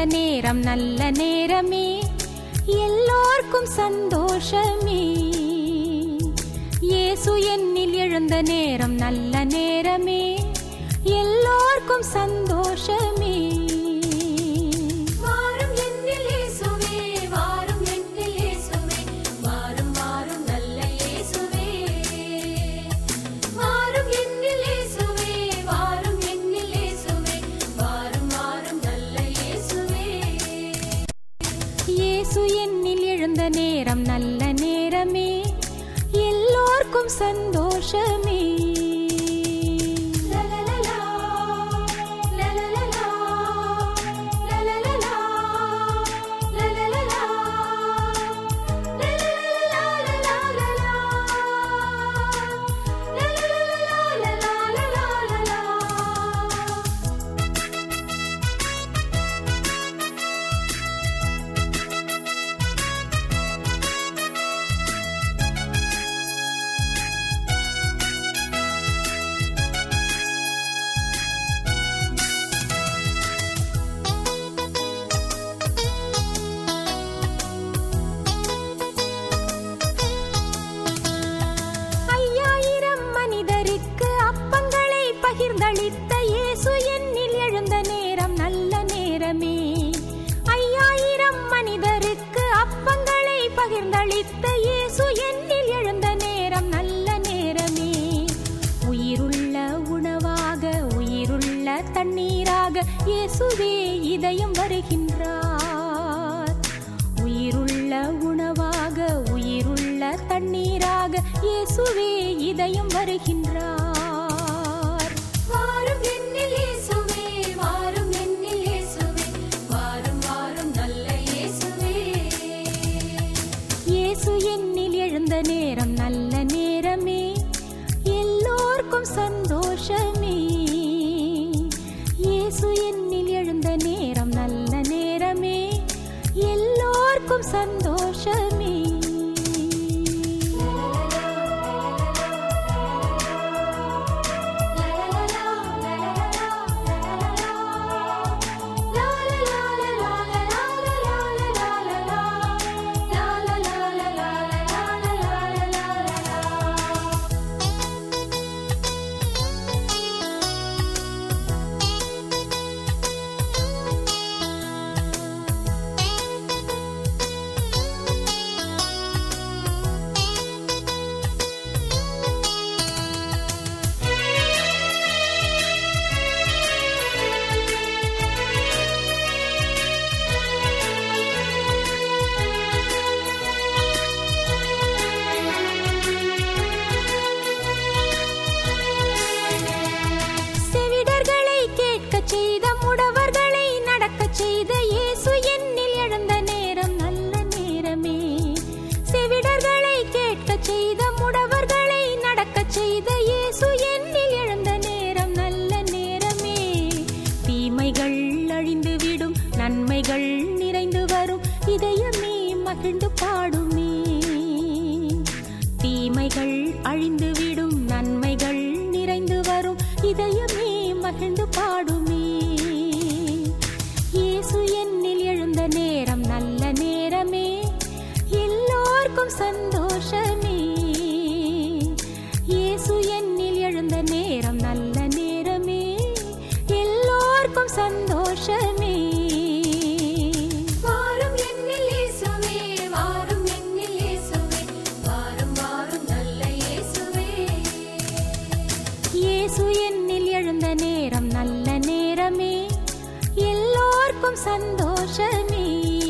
நேரம் நல்ல நேரமே, எல்லோர்க்கும் சந்தோஷமே. இயேசு என்னில் எழுந்த நேரம் நல்ல நேரமே, எல்லோர்க்கும் சந்தோஷமே. இயேசு என்னில் எழுந்த நேரம் நல்ல நேரமே, எல்லோர்க்கும் சந்தோஷமே. பகிர்ந்தளித்த இயேசு என்னில் எழுந்த நேரம் நல்ல நேரமே. 5000 மனிதருக்கு அப்பங்களை பகிர்ந்தளித்த இயேசு என்னில் எழுந்த நேரம் நல்ல நேரமே. உயிருள்ள உணவாக உயிருள்ள தண்ணீராக இயேசுவே இதயம் வருகின்றார். உயிருள்ள உணவாக உயிருள்ள தண்ணீராக இயேசுவே இதயம் வருகின்றார். இயேசு என்னில் எழுந்த நேரம் நல்ல நேரமே, எல்லோர்க்கும் சந்தோஷமே. இயேசு என்னில் எழுந்த நேரம் நல்ல நேரமே, எல்லோர்க்கும் சந்தோஷமே. செய்த முடவர்களை நடக்க செய்த இயேசு என்னில் எழுந்த நேரம் நல்ல நேரமே. செவிடர்களை கேட்க செய்த முடவர்களை நடக்க செய்த இயேசு என்னில் எழுந்த நேரம் நல்ல நேரமே. தீமைகள் அழிந்துவிடும் நன்மைகள் நிறைந்து வரும் இதயமே மகிழ்ந்து பாடுமே. தீமைகள் அழிந்துவிடும் நன்மைகள் நிறைந்து வரும் இதயமே மகிழ்ந்து பாடுமே. இயேசு என்னில் எழுந்த நேரம் நல்ல நேரமே, எல்லோர்க்கும் சந்தோஷமே. இயேசு என்னில் எழுந்த நேரம் நல்ல நேரமே, எல்லோர்க்கும் சந்தோஷமே. இயேசு என்னில் எழுந்த நேரம் நல்ல நேரமே, எல்லோர்க்கும் சந்தோஷமே.